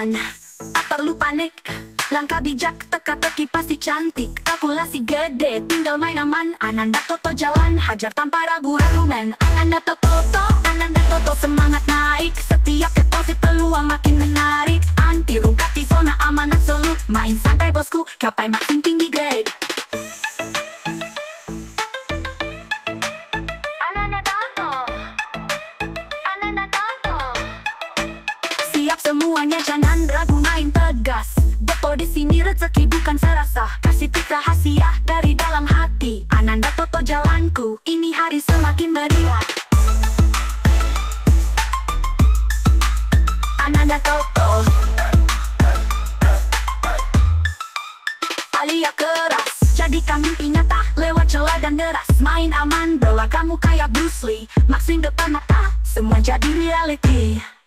aman. Tak perlu panik, langkah bijak, teka-teki pasti cantik. Kalkulasi gede, tinggal main aman. Ananda Toto jalan, hajar tanpa ragu-ragu men. Ananda Toto semangat naik. Setiap deposit peluang makin menarik. Anti rungkati zona aman absolut. Main santai bosku, capai makin tinggi grade. Siap semuanya, jangan ragu, main tegas. Depo di sini rezeki bukan serasa. Kasih tip rahasia dari dalam hati. Ananda Toto jalanku, ini hari semakin meriah. Ananda Toto, alia keras, jadikan mimpi nyata lewat celah dan deras. Main aman, bawa kamu kayak Bruce Lee. Maxing depan mata, semua jadi reality.